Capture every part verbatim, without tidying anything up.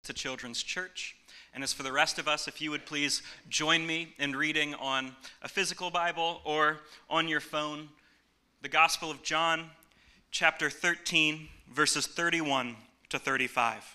to Children's Church. And as for the rest of us, if you would please join me in reading on a physical Bible or on your phone, the Gospel of John, chapter thirteen, verses thirty-one to thirty-five.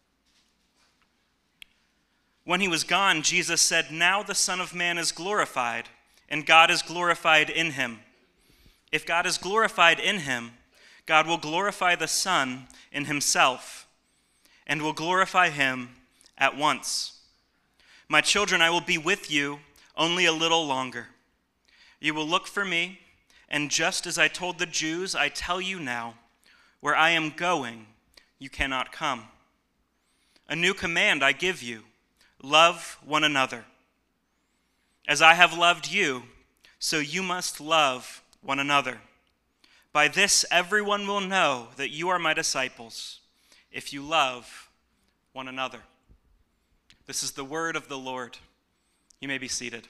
When he was gone, Jesus said, "Now the Son of Man is glorified, and God is glorified in him. If God is glorified in him, God will glorify the Son in himself, and will glorify him at once. My children, I will be with you only a little longer. You will look for me, and just as I told the Jews, I tell you now, where I am going, you cannot come. A new command I give you, love one another. As I have loved you, so you must love one another. By this everyone will know that you are my disciples, if you love one another." This is the word of the Lord. You may be seated.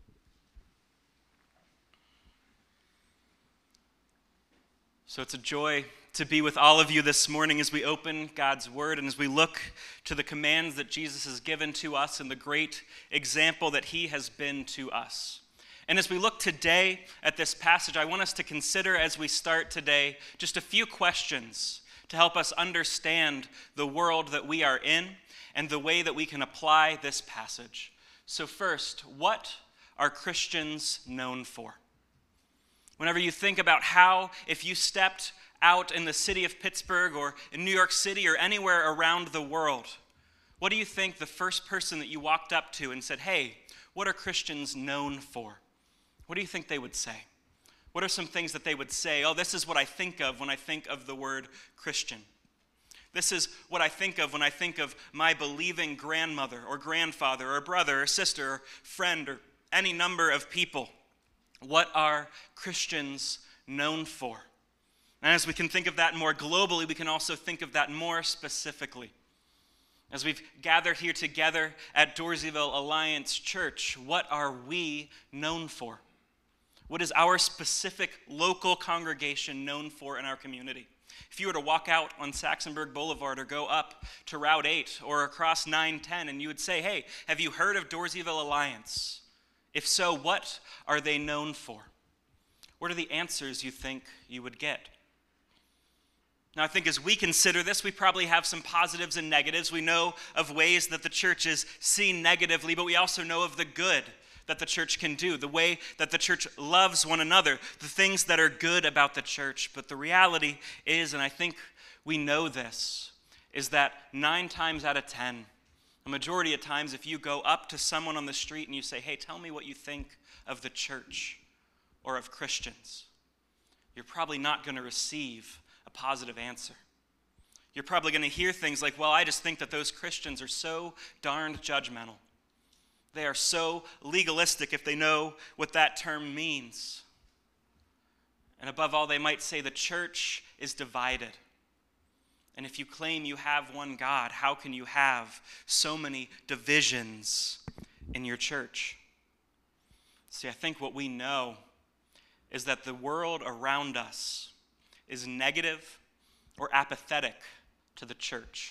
So it's a joy to be with all of you this morning as we open God's word and as we look to the commands that Jesus has given to us and the great example that he has been to us. And as we look today at this passage, I want us to consider as we start today just a few questions to help us understand the world that we are in and the way that we can apply this passage. So first, what are Christians known for? Whenever you think about how, if you stepped out in the city of Pittsburgh or in New York City or anywhere around the world, what do you think the first person that you walked up to and said, "Hey, what are Christians known for?" What do you think they would say? What are some things that they would say? "Oh, this is what I think of when I think of the word Christian. This is what I think of when I think of my believing grandmother or grandfather or brother or sister or friend or any number of people." What are Christians known for? And as we can think of that more globally, we can also think of that more specifically. As we've gathered here together at Dorseyville Alliance Church, what are we known for? What is our specific local congregation known for in our community? If you were to walk out on Saxonburg Boulevard or go up to Route eight or across nine ten and you would say, "Hey, have you heard of Dorseyville Alliance? If so, what are they known for?" What are the answers you think you would get? Now, I think as we consider this, we probably have some positives and negatives. We know of ways that the church is seen negatively, but we also know of the good that the church can do, the way that the church loves one another, the things that are good about the church. But the reality is, and I think we know this, is that nine times out of ten, a majority of times, if you go up to someone on the street and you say, "Hey, tell me what you think of the church or of Christians," you're probably not going to receive a positive answer. You're probably going to hear things like, "Well, I just think that those Christians are so darned judgmental. They are so legalistic," if they know what that term means. And above all, they might say the church is divided. And if you claim you have one God, how can you have so many divisions in your church? See, I think what we know is that the world around us is negative or apathetic to the church.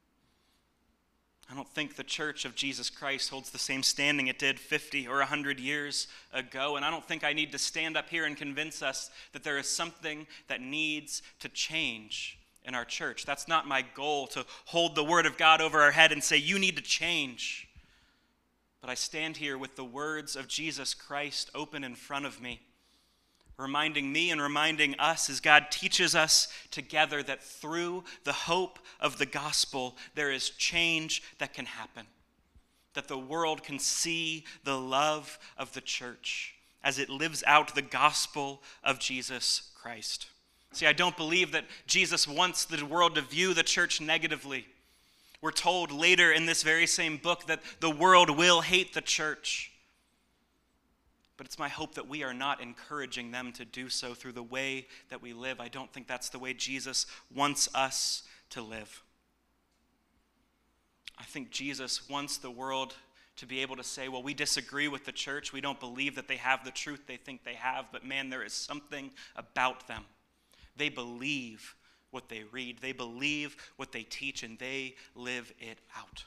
I don't think the church of Jesus Christ holds the same standing it did fifty or one hundred years ago, and I don't think I need to stand up here and convince us that there is something that needs to change in our church. That's not my goal, to hold the word of God over our head and say, "You need to change." But I stand here with the words of Jesus Christ open in front of me, reminding me and reminding us as God teaches us together that through the hope of the gospel, there is change that can happen. That the world can see the love of the church as it lives out the gospel of Jesus Christ. See, I don't believe that Jesus wants the world to view the church negatively. We're told later in this very same book that the world will hate the church. But it's my hope that we are not encouraging them to do so through the way that we live. I don't think that's the way Jesus wants us to live. I think Jesus wants the world to be able to say, well, we disagree with the church. We don't believe that they have the truth they think they have, but man, there is something about them. They believe what they read. They believe what they teach, and they live it out.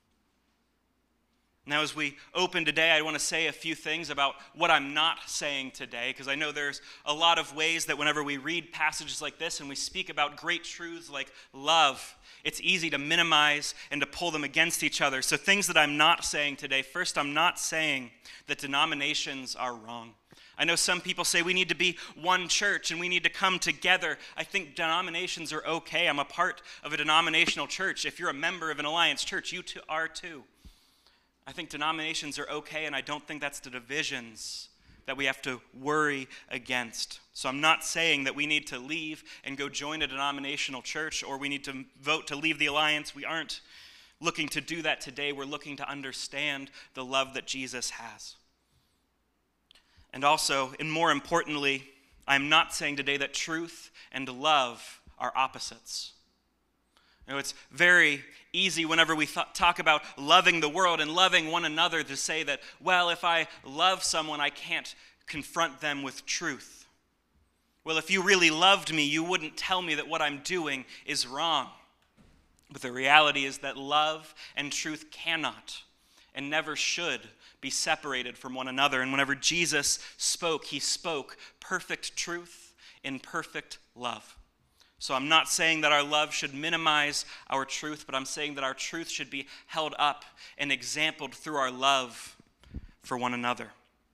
Now, as we open today, I want to say a few things about what I'm not saying today, because I know there's a lot of ways that whenever we read passages like this and we speak about great truths like love, it's easy to minimize and to pull them against each other. So things that I'm not saying today, first, I'm not saying that denominations are wrong. I know some people say we need to be one church and we need to come together. I think denominations are okay. I'm a part of a denominational church. If you're a member of an Alliance church, you too are too. I think denominations are okay, and I don't think that's the divisions that we have to worry against. So I'm not saying that we need to leave and go join a denominational church, or we need to vote to leave the Alliance. We aren't looking to do that today. We're looking to understand the love that Jesus has. And also, and more importantly, I'm not saying today that truth and love are opposites. You know, it's very easy whenever we th- talk about loving the world and loving one another to say that, well, if I love someone, I can't confront them with truth. Well, if you really loved me, you wouldn't tell me that what I'm doing is wrong. But the reality is that love and truth cannot and never should be separated from one another. And whenever Jesus spoke, he spoke perfect truth in perfect love. So I'm not saying that our love should minimize our truth, but I'm saying that our truth should be held up and exampled through our love for one another.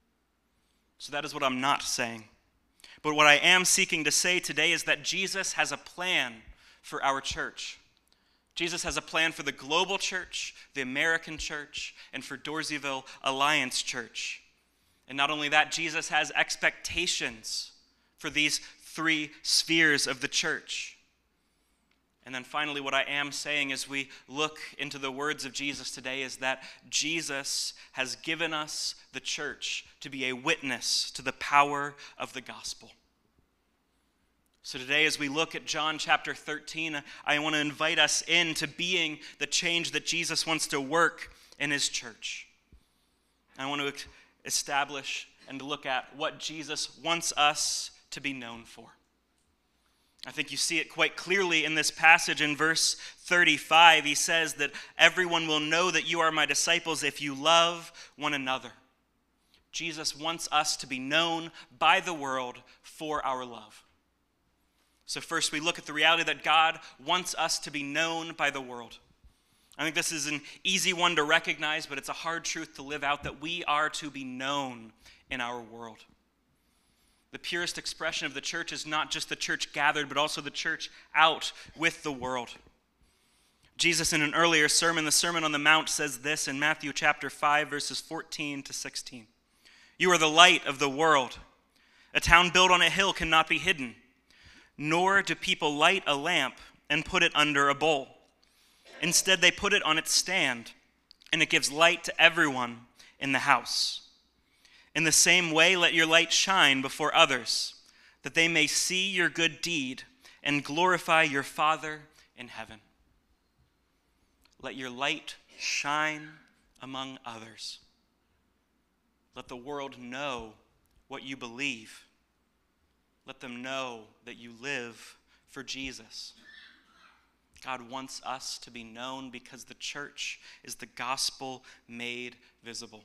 So that is what I'm not saying. But what I am seeking to say today is that Jesus has a plan for our church. Jesus has a plan for the global church, the American church, and for Dorseyville Alliance Church. And not only that, Jesus has expectations for these three spheres of the church. And then finally, what I am saying as we look into the words of Jesus today is that Jesus has given us the church to be a witness to the power of the gospel. So today, as we look at John chapter thirteen, I want to invite us into being the change that Jesus wants to work in his church. I want to establish and to look at what Jesus wants us to be known for. I think you see it quite clearly in this passage in verse thirty-five. He says that everyone will know that you are my disciples if you love one another. Jesus wants us to be known by the world for our love. So first we look at the reality that God wants us to be known by the world. I think this is an easy one to recognize, but it's a hard truth to live out, that we are to be known in our world. The purest expression of the church is not just the church gathered, but also the church out with the world. Jesus, in an earlier sermon, the Sermon on the Mount, says this in Matthew chapter five, verses fourteen to sixteen. You are the light of the world. A town built on a hill cannot be hidden, nor do people light a lamp and put it under a bowl. Instead, they put it on its stand, and it gives light to everyone in the house. In the same way, let your light shine before others, that they may see your good deed and glorify your Father in heaven. Let your light shine among others. Let the world know what you believe. Let them know that you live for Jesus. God wants us to be known because the church is the gospel made visible.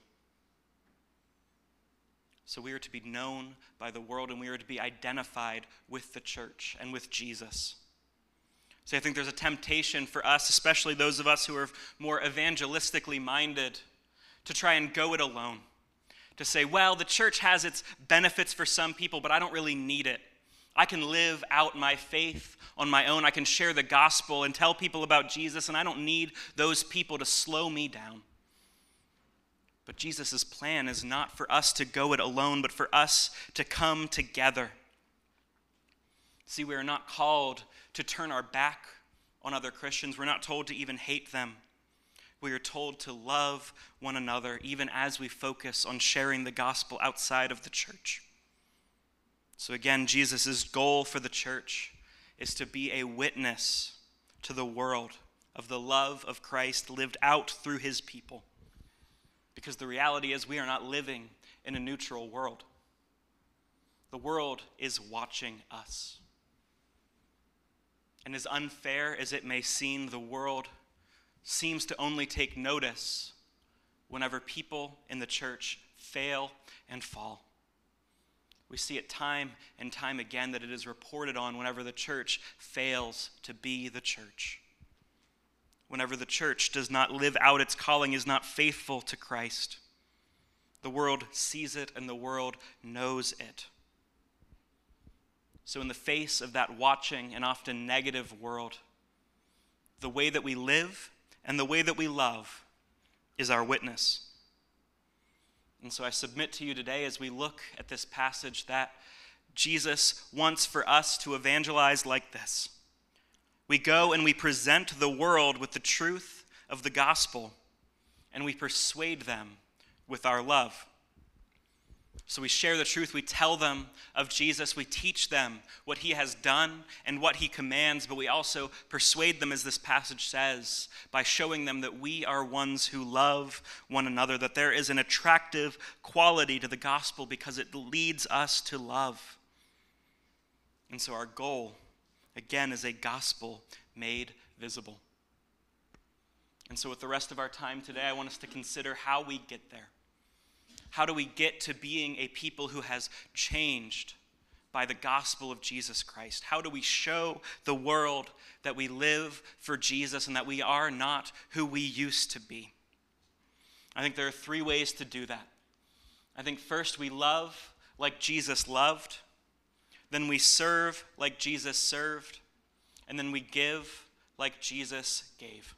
So we are to be known by the world, and we are to be identified with the church and with Jesus. So I think there's a temptation for us, especially those of us who are more evangelistically minded, to try and go it alone. To say, well, the church has its benefits for some people, but I don't really need it. I can live out my faith on my own. I can share the gospel and tell people about Jesus, and I don't need those people to slow me down. But Jesus' plan is not for us to go it alone, but for us to come together. See, we are not called to turn our back on other Christians. We're not told to even hate them. We are told to love one another, even as we focus on sharing the gospel outside of the church. So again, Jesus' goal for the church is to be a witness to the world of the love of Christ lived out through his people. Because the reality is we are not living in a neutral world. The world is watching us. And as unfair as it may seem, the world seems to only take notice whenever people in the church fail and fall. We see it time and time again that it is reported on whenever the church fails to be the church. Whenever the church does not live out its calling, is not faithful to Christ. The world sees it and the world knows it. So in the face of that watching and often negative world, the way that we live and the way that we love is our witness. And so I submit to you today as we look at this passage that Jesus wants for us to evangelize like this. We go and we present the world with the truth of the gospel, and we persuade them with our love. So we share the truth, we tell them of Jesus, we teach them what he has done and what he commands, but we also persuade them, as this passage says, by showing them that we are ones who love one another, that there is an attractive quality to the gospel because it leads us to love. And so our goal, again, is a gospel made visible. And so with the rest of our time today, I want us to consider how we get there. How do we get to being a people who has changed by the gospel of Jesus Christ? How do we show the world that we live for Jesus and that we are not who we used to be? I think there are three ways to do that. I think first we love like Jesus loved, then we serve like Jesus served, and then we give like Jesus gave.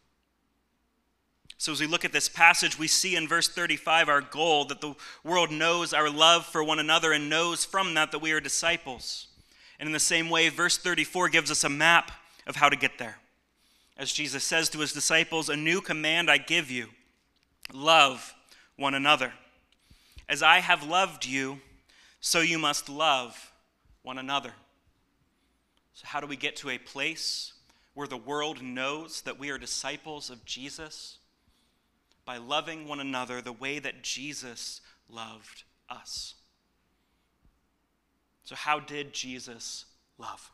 So as we look at this passage, we see in verse thirty-five our goal, that the world knows our love for one another and knows from that that we are disciples. And in the same way, verse thirty-four gives us a map of how to get there. As Jesus says to his disciples, "A new command I give you, love one another. As I have loved you, so you must love one another." So how do we get to a place where the world knows that we are disciples of Jesus? By loving one another the way that Jesus loved us. So how did Jesus love?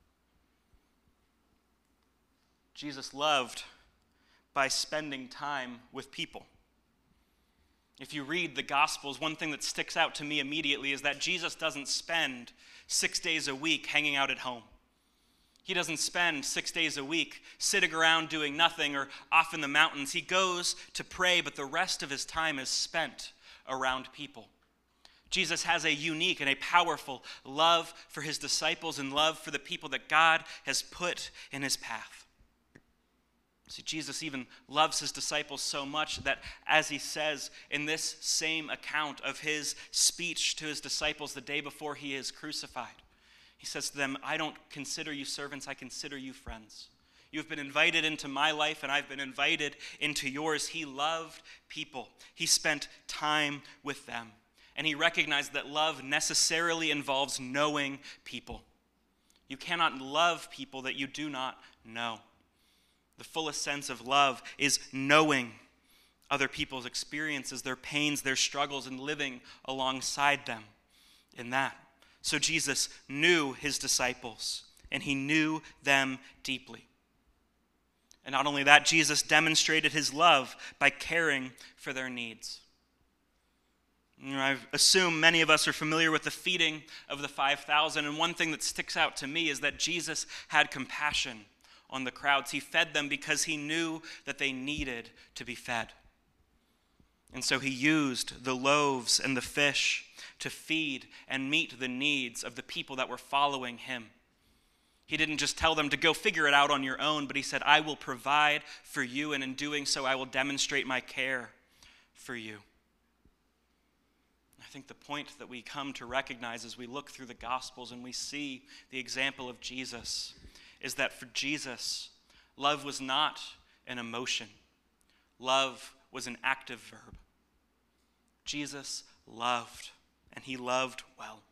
Jesus loved by spending time with people. If you read the Gospels, one thing that sticks out to me immediately is that Jesus doesn't spend six days a week hanging out at home. He doesn't spend six days a week sitting around doing nothing or off in the mountains. He goes to pray, but the rest of his time is spent around people. Jesus has a unique and a powerful love for his disciples and love for the people that God has put in his path. See, Jesus even loves his disciples so much that, as he says in this same account of his speech to his disciples the day before he is crucified, he says to them, "I don't consider you servants, I consider you friends. You've been invited into my life, and I've been invited into yours." He loved people. He spent time with them. And he recognized that love necessarily involves knowing people. You cannot love people that you do not know. The fullest sense of love is knowing other people's experiences, their pains, their struggles, and living alongside them in that. So Jesus knew his disciples, and he knew them deeply. And not only that, Jesus demonstrated his love by caring for their needs. You know, I assume many of us are familiar with the feeding of the five thousand, and one thing that sticks out to me is that Jesus had compassion on the crowds. He fed them because he knew that they needed to be fed. And so he used the loaves and the fish to feed and meet the needs of the people that were following him. He didn't just tell them to go figure it out on your own, but he said, "I will provide for you, and in doing so, I will demonstrate my care for you." I think the point that we come to recognize as we look through the Gospels and we see the example of Jesus is that for Jesus, love was not an emotion. Love was an active verb. Jesus loved, and he loved well.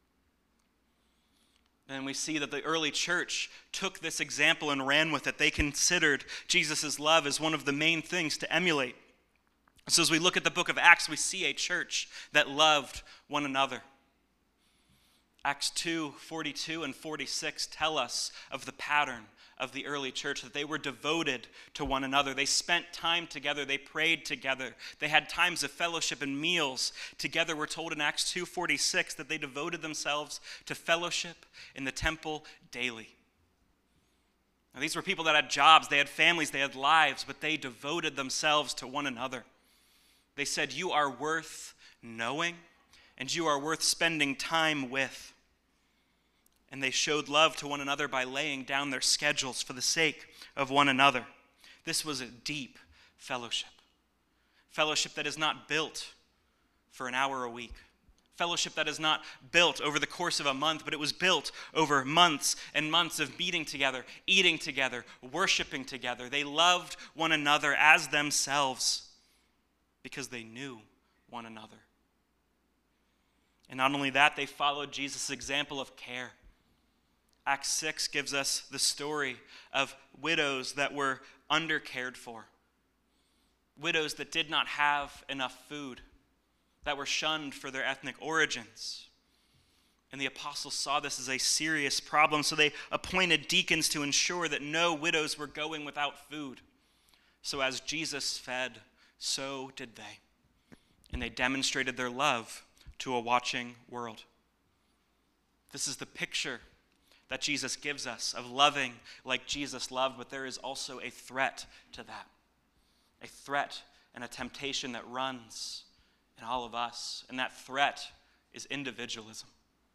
And we see that the early church took this example and ran with it. They considered Jesus' love as one of the main things to emulate. So as we look at the book of Acts, we see a church that loved one another. Acts two, forty-two and forty-six tell us of the pattern of the early church, that they were devoted to one another. They spent time together. They prayed together. They had times of fellowship and meals together. We're told in Acts two forty-six that they devoted themselves to fellowship in the temple daily. Now, these were people that had jobs, they had families, they had lives, but they devoted themselves to one another. They said, you are worth knowing, and you are worth spending time with. And they showed love to one another by laying down their schedules for the sake of one another. This was a deep fellowship. Fellowship that is not built for an hour a week. Fellowship that is not built over the course of a month, but it was built over months and months of meeting together, eating together, worshiping together. They loved one another as themselves because they knew one another. And not only that, they followed Jesus' example of care. Acts six gives us the story of widows that were undercared for, widows that did not have enough food, that were shunned for their ethnic origins. And the apostles saw this as a serious problem, so they appointed deacons to ensure that no widows were going without food. So as Jesus fed, so did they. And they demonstrated their love to a watching world. This is the picture that Jesus gives us of loving like Jesus loved, but there is also a threat to that. A threat and a temptation that runs in all of us, and that threat is individualism.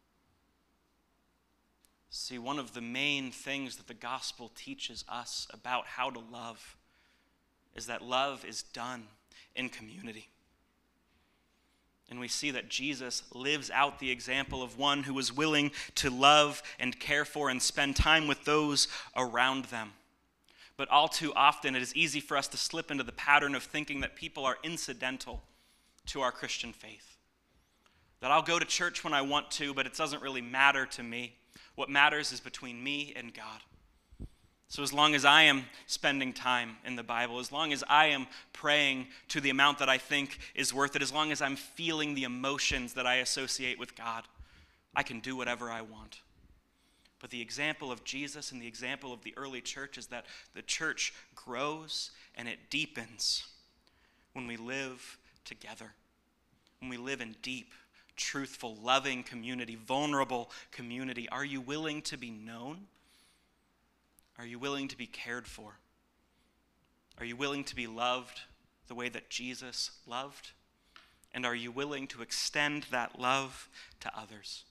See, one of the main things that the gospel teaches us about how to love is that love is done in community. And we see that Jesus lives out the example of one who was willing to love and care for and spend time with those around them. But all too often, it is easy for us to slip into the pattern of thinking that people are incidental to our Christian faith. That I'll go to church when I want to, but it doesn't really matter to me. What matters is between me and God. So as long as I am spending time in the Bible, as long as I am praying to the amount that I think is worth it, as long as I'm feeling the emotions that I associate with God, I can do whatever I want. But the example of Jesus and the example of the early church is that the church grows and it deepens when we live together, when we live in deep, truthful, loving community, vulnerable community. Are you willing to be known? Are you willing to be cared for? Are you willing to be loved the way that Jesus loved? And are you willing to extend that love to others?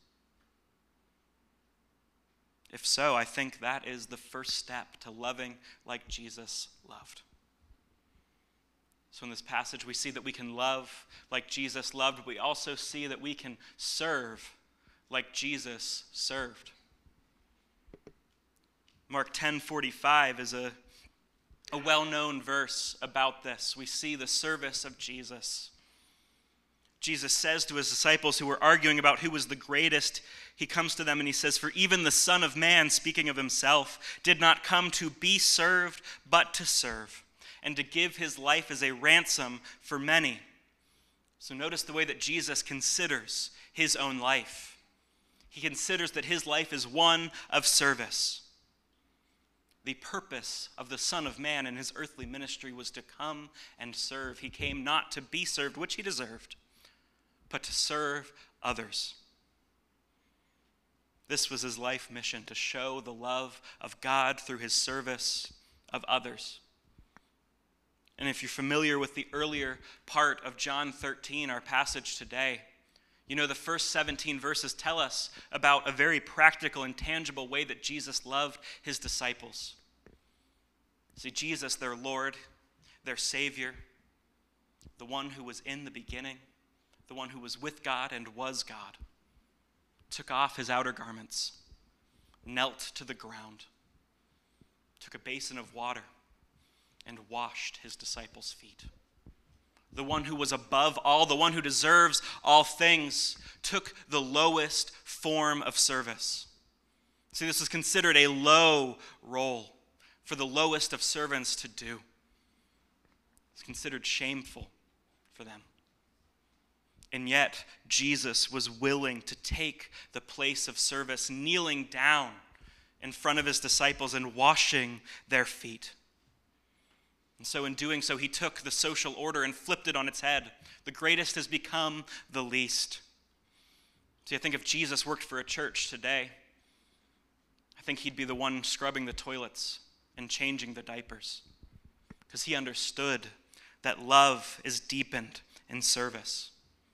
If so, I think that is the first step to loving like Jesus loved. So in this passage, we see that we can love like Jesus loved, but we also see that we can serve like Jesus served. Mark ten forty-five is a, a well-known verse about this. We see the service of Jesus. Jesus says to his disciples who were arguing about who was the greatest, he comes to them and he says, "For even the Son of Man," speaking of himself, "did not come to be served, but to serve, and to give his life as a ransom for many." So notice the way that Jesus considers his own life. He considers that his life is one of service. The purpose of the Son of Man in his earthly ministry was to come and serve. He came not to be served, which he deserved, but to serve others. This was his life mission, to show the love of God through his service of others. And if you're familiar with the earlier part of John thirteen, our passage today, you know the first seventeen verses tell us about a very practical and tangible way that Jesus loved his disciples. See, Jesus, their Lord, their Savior, the one who was in the beginning, the one who was with God and was God, took off his outer garments, knelt to the ground, took a basin of water, and washed his disciples' feet. The one who was above all, the one who deserves all things, took the lowest form of service. See, this is considered a low role for the lowest of servants to do. It's considered shameful for them. And yet, Jesus was willing to take the place of service, kneeling down in front of his disciples and washing their feet. And so in doing so, he took the social order and flipped it on its head. The greatest has become the least. See, I think if Jesus worked for a church today, I think he'd be the one scrubbing the toilets and changing the diapers, because he understood that love is deepened in service.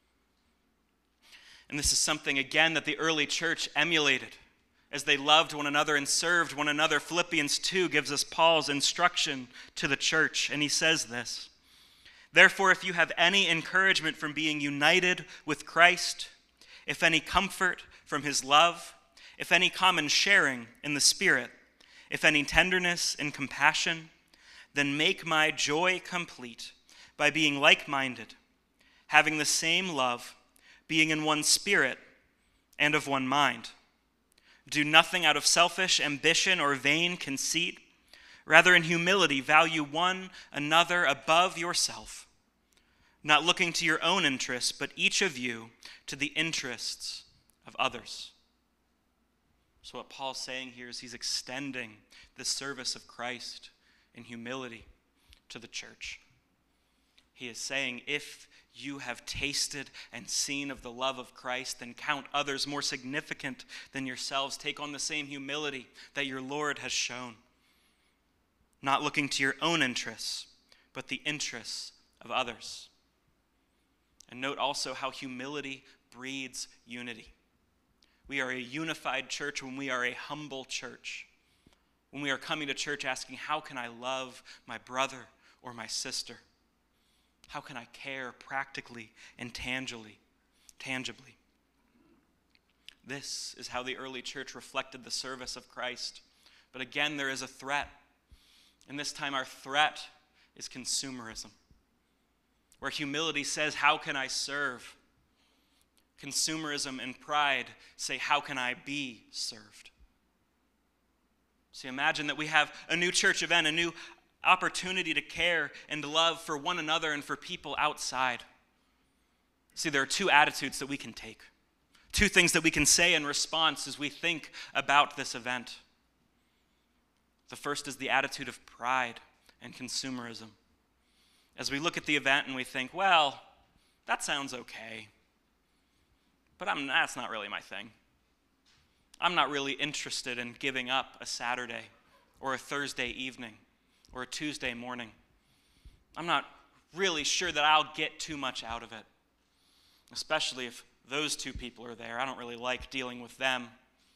And this is something, again, that the early church emulated as they loved one another and served one another. Philippians two gives us Paul's instruction to the church, and he says this: "Therefore, if you have any encouragement from being united with Christ, if any comfort from his love, if any common sharing in the Spirit, if any tenderness and compassion, then make my joy complete by being like-minded, having the same love, being in one spirit and of one mind. Do nothing out of selfish ambition or vain conceit. Rather, in humility, value one another above yourself, not looking to your own interests, but each of you to the interests of others." So what Paul's saying here is he's extending the service of Christ in humility to the church. He is saying, if you have tasted and seen of the love of Christ, then count others more significant than yourselves. Take on the same humility that your Lord has shown, not looking to your own interests, but the interests of others. And note also how humility breeds unity. We are a unified church when we are a humble church. When we are coming to church asking, how can I love my brother or my sister? How can I care practically and tangibly? Tangibly. This is how the early church reflected the service of Christ. But again, there is a threat. And this time our threat is consumerism, where humility says, how can I serve? Consumerism and pride say, how can I be served? See, imagine that we have a new church event, a new opportunity to care and love for one another and for people outside. See, there are two attitudes that we can take, two things that we can say in response as we think about this event. The first is the attitude of pride and consumerism. As we look at the event and we think, well, that sounds okay, but I'm, that's not really my thing. I'm not really interested in giving up a Saturday or a Thursday evening or a Tuesday morning. I'm not really sure that I'll get too much out of it, especially if those two people are there. I don't really like dealing with them.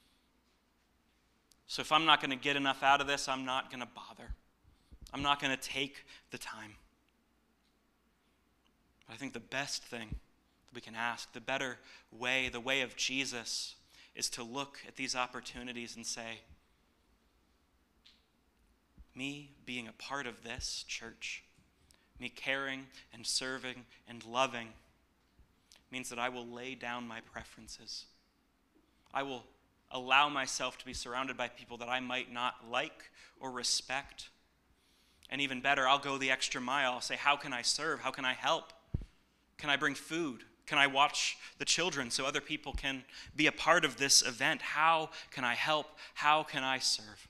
So if I'm not going to get enough out of this, I'm not going to bother. I'm not going to take the time. But I think the best thing that we can ask, the better way, the way of Jesus, is to look at these opportunities and say, me being a part of this church, me caring and serving and loving, means that I will lay down my preferences. I will allow myself to be surrounded by people that I might not like or respect. And even better, I'll go the extra mile. I'll say, how can I serve? How can I help? Can I bring food? Can I watch the children so other people can be a part of this event? How can I help? How can I serve?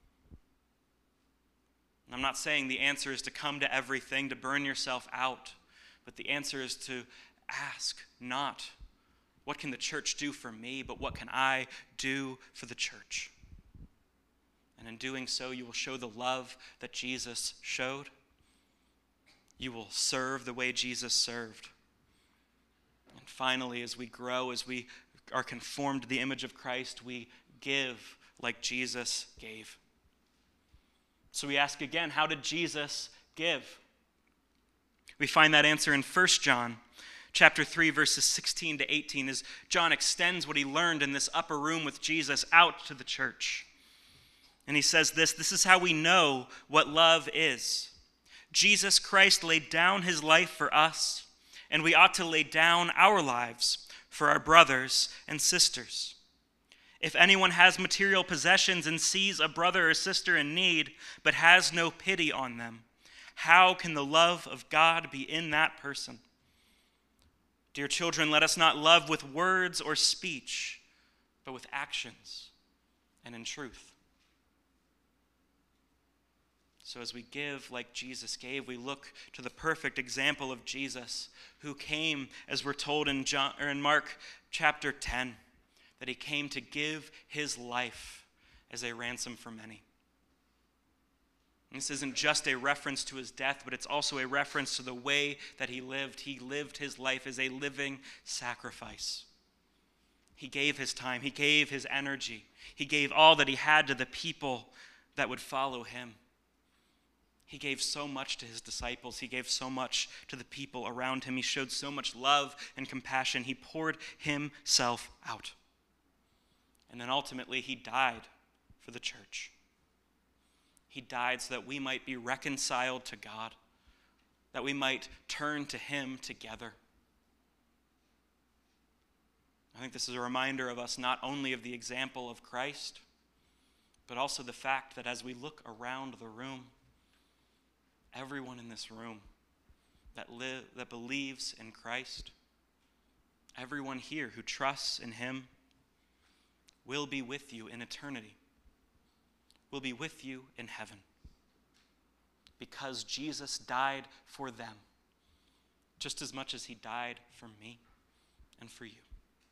And I'm not saying the answer is to come to everything, to burn yourself out, but the answer is to ask not, what can the church do for me, but what can I do for the church? And in doing so, you will show the love that Jesus showed. You will serve the way Jesus served. And finally, as we grow, as we are conformed to the image of Christ, we give like Jesus gave. So we ask again, how did Jesus give? We find that answer in First John chapter three, verses sixteen to eighteen, as John extends what he learned in this upper room with Jesus out to the church. And he says this, this is how we know what love is. Jesus Christ laid down his life for us, and we ought to lay down our lives for our brothers and sisters. If anyone has material possessions and sees a brother or sister in need, but has no pity on them, how can the love of God be in that person? Dear children, let us not love with words or speech, but with actions and in truth. So as we give like Jesus gave, we look to the perfect example of Jesus, who came, as we're told in John or in Mark chapter ten, that he came to give his life as a ransom for many. And this isn't just a reference to his death, but it's also a reference to the way that he lived. He lived his life as a living sacrifice. He gave his time, he gave his energy, he gave all that he had to the people that would follow him. He gave so much to his disciples. He gave so much to the people around him. He showed so much love and compassion. He poured himself out. And then ultimately, he died for the church. He died so that we might be reconciled to God, that we might turn to him together. I think this is a reminder of us not only of the example of Christ, but also the fact that as we look around the room, everyone in this room that live, that believes in Christ, everyone here who trusts in him will be with you in eternity, will be with you in heaven, because Jesus died for them just as much as he died for me and for you.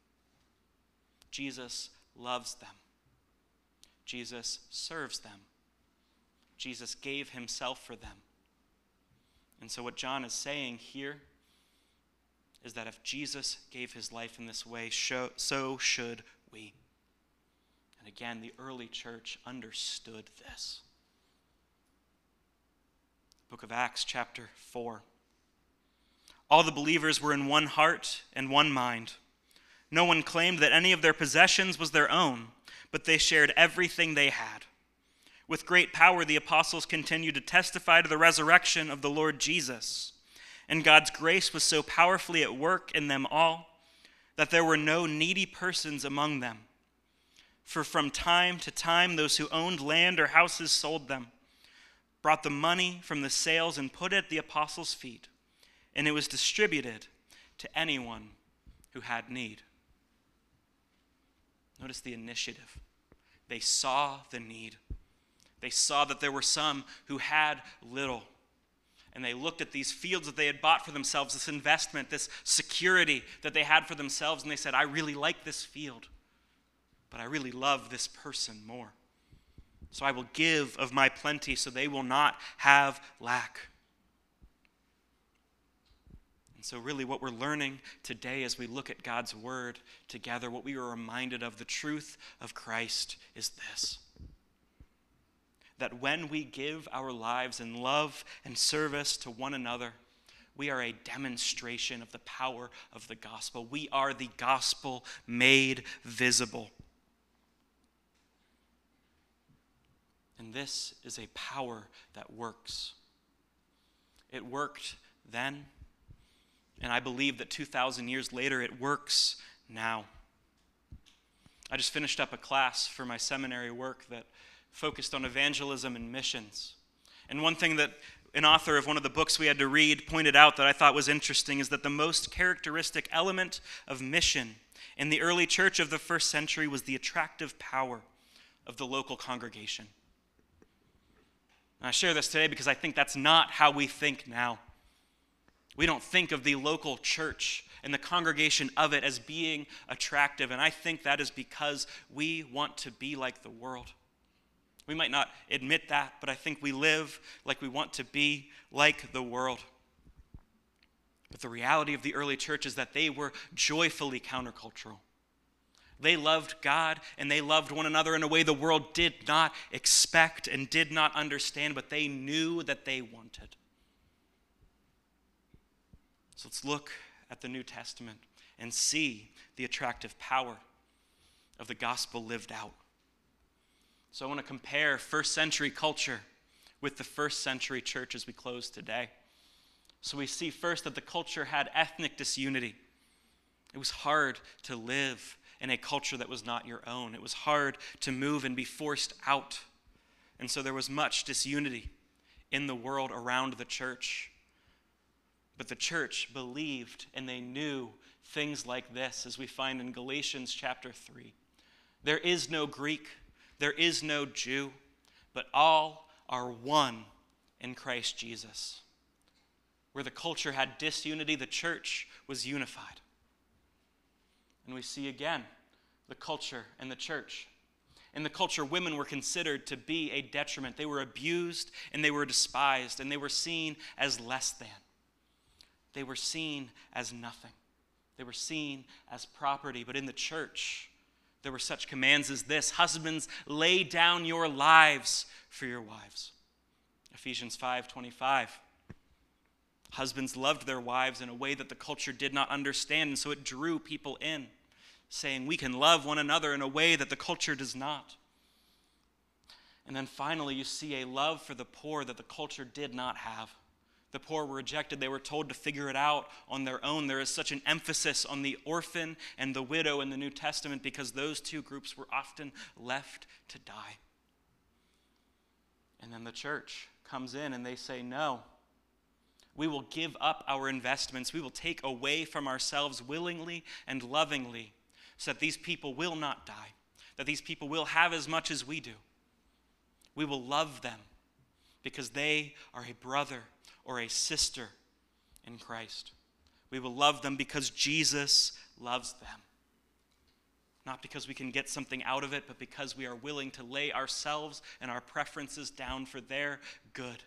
Jesus loves them. Jesus serves them. Jesus gave himself for them. And so what John is saying here is that if Jesus gave his life in this way, so should we. And again, the early church understood this. Book of Acts, chapter four. All the believers were in one heart and one mind. No one claimed that any of their possessions was their own, but they shared everything they had. With great power, the apostles continued to testify to the resurrection of the Lord Jesus. And God's grace was so powerfully at work in them all that there were no needy persons among them. For from time to time, those who owned land or houses sold them, brought the money from the sales and put it at the apostles' feet, and it was distributed to anyone who had need. Notice the initiative. They saw the need. They saw that there were some who had little. And they looked at these fields that they had bought for themselves, this investment, this security that they had for themselves, and they said, I really like this field, but I really love this person more. So I will give of my plenty so they will not have lack. And so really what we're learning today as we look at God's word together, what we are reminded of, the truth of Christ is this: that when we give our lives in love and service to one another, we are a demonstration of the power of the gospel. We are the gospel made visible. And this is a power that works. It worked then, and I believe that two thousand years later it works now. I just finished up a class for my seminary work that focused on evangelism and missions. And one thing that an author of one of the books we had to read pointed out that I thought was interesting is that the most characteristic element of mission in the early church of the first century was the attractive power of the local congregation. And I share this today because I think that's not how we think now. We don't think of the local church and the congregation of it as being attractive, and I think that is because we want to be like the world. We might not admit that, but I think we live like we want to be like the world. But the reality of the early church is that they were joyfully countercultural. They loved God and they loved one another in a way the world did not expect and did not understand, but they knew that they wanted. So let's look at the New Testament and see the attractive power of the gospel lived out. So I want to compare first century culture with the first century church as we close today. So we see first that the culture had ethnic disunity. It was hard to live in a culture that was not your own. It was hard to move and be forced out. And so there was much disunity in the world around the church. But the church believed and they knew things like this, as we find in Galatians chapter three. There is no Greek, there is no Jew, but all are one in Christ Jesus. Where the culture had disunity, the church was unified. And we see again the culture and the church. In the culture, women were considered to be a detriment. They were abused and they were despised and they were seen as less than. They were seen as nothing. They were seen as property. But in the church, there were such commands as this: husbands, lay down your lives for your wives. Ephesians five twenty-five. Husbands loved their wives in a way that the culture did not understand, and so it drew people in, saying we can love one another in a way that the culture does not. And then finally, you see a love for the poor that the culture did not have. The poor were rejected. They were told to figure it out on their own. There is such an emphasis on the orphan and the widow in the New Testament because those two groups were often left to die. And then the church comes in and they say, no, we will give up our investments. We will take away from ourselves willingly and lovingly so that these people will not die, that these people will have as much as we do. We will love them because they are a brother or a sister in Christ. We will love them because Jesus loves them. Not because we can get something out of it, but because we are willing to lay ourselves and our preferences down for their good.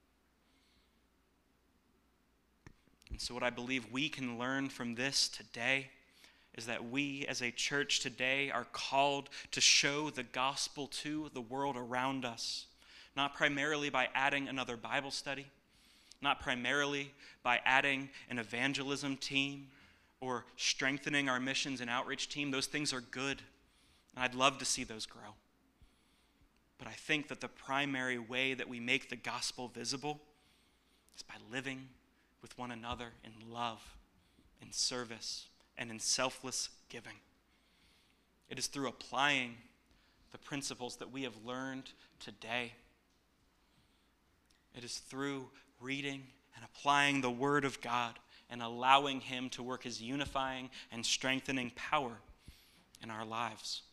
And so what I believe we can learn from this today is that we as a church today are called to show the gospel to the world around us, not primarily by adding another Bible study, not primarily by adding an evangelism team or strengthening our missions and outreach team. Those things are good, and I'd love to see those grow. But I think that the primary way that we make the gospel visible is by living with one another in love, in service, and in selfless giving. It is through applying the principles that we have learned today. It is through reading and applying the Word of God and allowing Him to work His unifying and strengthening power in our lives.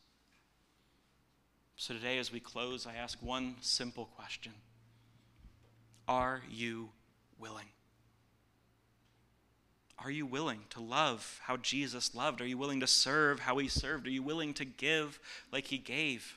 So today, as we close, I ask one simple question. Are you willing? Are you willing to love how Jesus loved? Are you willing to serve how He served? Are you willing to give like He gave?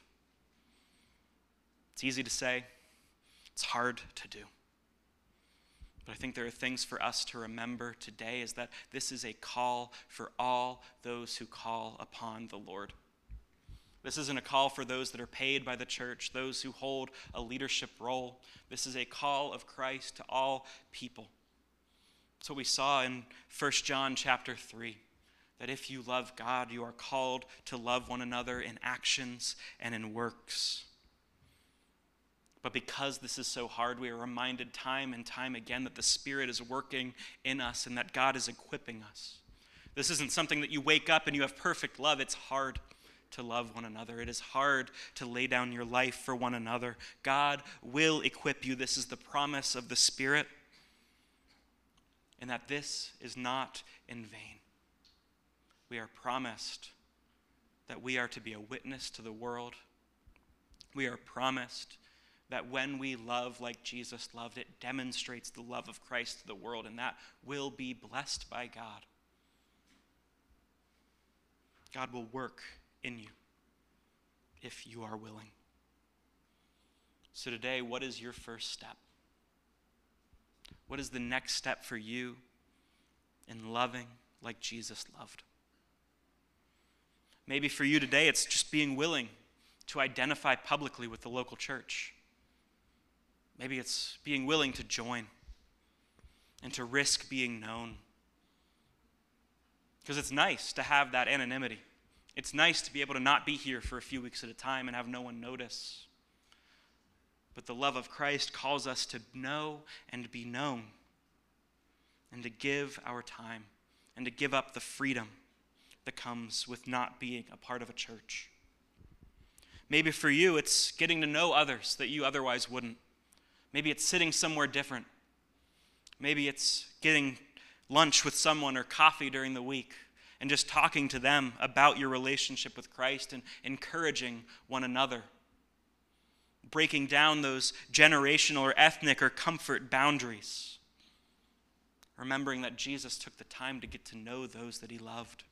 It's easy to say. It's hard to do. But I think there are things for us to remember today is that this is a call for all those who call upon the Lord. This isn't a call for those that are paid by the church, those who hold a leadership role. This is a call of Christ to all people. That's what we saw in First John chapter three, that if you love God, you are called to love one another in actions and in works. But because this is so hard, we are reminded time and time again that the Spirit is working in us and that God is equipping us. This isn't something that you wake up and you have perfect love. It's hard to love one another. It is hard to lay down your life for one another. God will equip you. This is the promise of the Spirit. And that this is not in vain. We are promised that we are to be a witness to the world. We are promised that when we love like Jesus loved, it demonstrates the love of Christ to the world, and that will be blessed by God. God will work in you if you are willing. So today, what is your first step? What is the next step for you in loving like Jesus loved? Maybe for you today, it's just being willing to identify publicly with the local church. Maybe it's being willing to join and to risk being known. Because it's nice to have that anonymity. It's nice to be able to not be here for a few weeks at a time and have no one notice. But the love of Christ calls us to know and be known, and to give our time, and to give up the freedom that comes with not being a part of a church. Maybe for you, it's getting to know others that you otherwise wouldn't. Maybe it's sitting somewhere different. Maybe it's getting lunch with someone or coffee during the week and just talking to them about your relationship with Christ and encouraging one another. breaking down those generational or ethnic or comfort boundaries. Remembering that Jesus took the time to get to know those that he loved.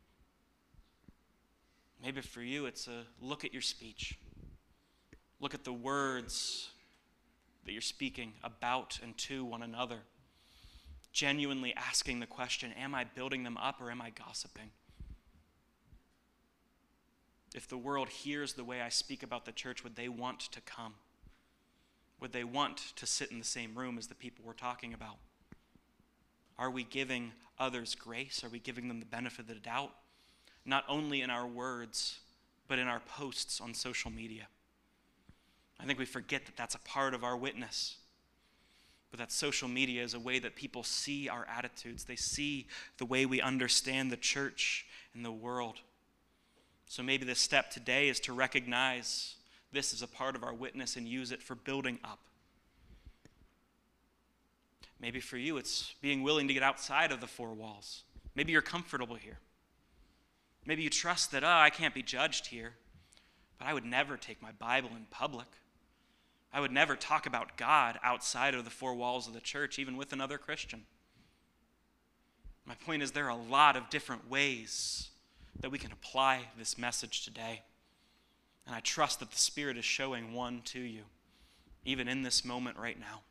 Maybe for you, it's a look at your speech. Look at the words that you're speaking about and to one another. Genuinely asking the question, am I building them up or am I gossiping? If the world hears the way I speak about the church, would they want to come? Would they want to sit in the same room as the people we're talking about? Are we giving others grace? Are we giving them the benefit of the doubt? Not only in our words, but in our posts on social media. I think we forget that that's a part of our witness. But that social media is a way that people see our attitudes. They see the way we understand the church and the world. So maybe the step today is to recognize this as a part of our witness and use it for building up. Maybe for you, it's being willing to get outside of the four walls. Maybe you're comfortable here. Maybe you trust that, oh, I can't be judged here, but I would never take my Bible in public. I would never talk about God outside of the four walls of the church, even with another Christian. My point is, there are a lot of different ways that we can apply this message today. And I trust that the Spirit is showing one to you, even in this moment right now.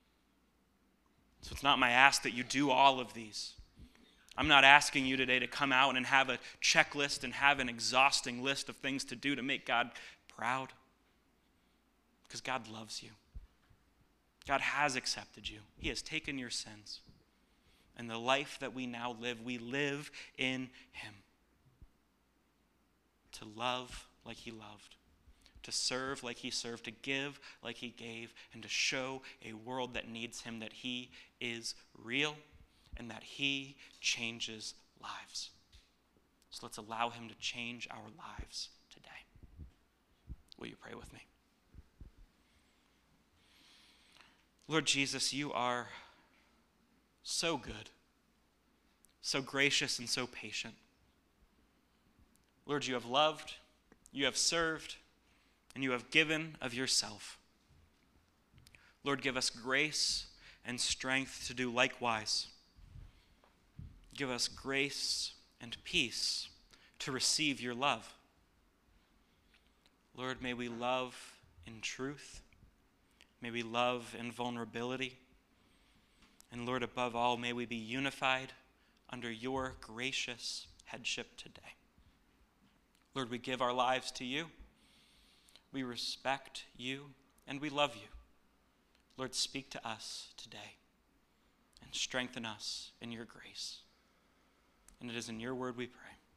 So it's not my ask that you do all of these. I'm not asking you today to come out and have a checklist and have an exhausting list of things to do to make God proud. Because God loves you. God has accepted you. He has taken your sins. And the life that we now live, we live in him. To love like he loved. To serve like he served. To give like he gave. And to show a world that needs him that he is real and that he changes lives. So let's allow him to change our lives today. Will you pray with me? Lord Jesus, you are so good, so gracious, and so patient. Lord, you have loved, you have served, and you have given of yourself. Lord, give us grace and strength to do likewise. Give us grace and peace to receive your love. Lord, may we love in truth. May we love in vulnerability. And Lord, above all, may we be unified under your gracious headship today. Lord, we give our lives to you. We respect you and we love you. Lord, speak to us today and strengthen us in your grace. And it is in your word we pray.